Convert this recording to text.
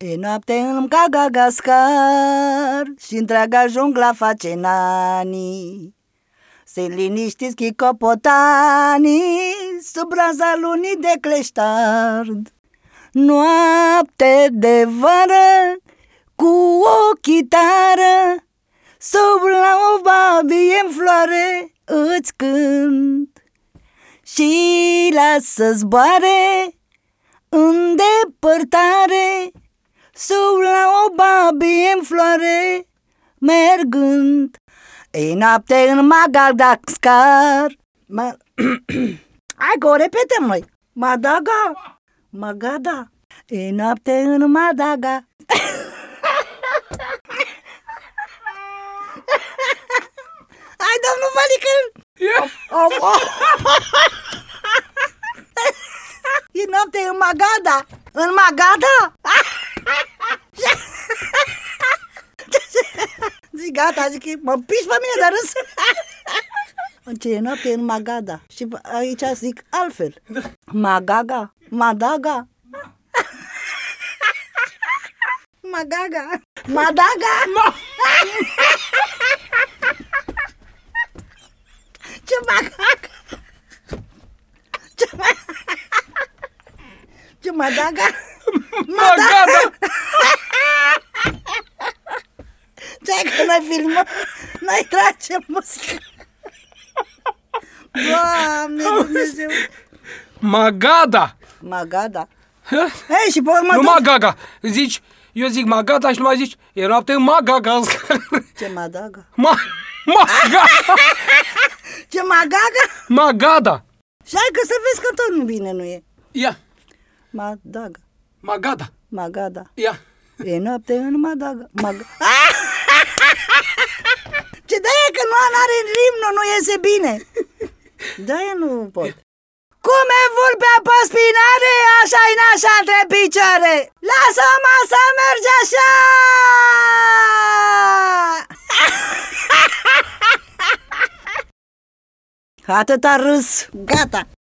E noapte în Madagascar și întreaga jungla face nani. Se liniștiți chicopotanii sub raza lunii de cleștard. Noapte de vară cu o chitară, sub la o babie în floare îți cânt și lasă zboare în depărtare, sub la o babie în floare mergând. E noapte în Madagascar. Hai că o repetăm noi. Magada. E noapte în Madaga. Hai, domnul Valică. E noapte în Magada. În Magada? Zic, gata, zic, mă piși pe mine de râs. Ce e noapte în Magada. Și aici zic altfel. Madaga. Madaga. Ce Madaga? Ce Madaga? Ce-ai că noi filmăm? Noi tragem muzică. Doamne Dumnezeu. Magada. Hei, și pe urmă nu Magaga. Zici, eu zic Magada și nu mai zici, e noapte în Madagascar. Ce Madaga? Magada. Ce Magaga? Magada. Și hai că să vezi că tot nu bine, nu e. Ia. Magada. Ia. E noapte în Madaga. Ce de-aia că nu are rimnul, nu iese bine. De-aia nu pot. Cum e vulpea pe spinare, așa-i nașa între picioare. Lasă-mă să mergi așa. Atâta râs, gata.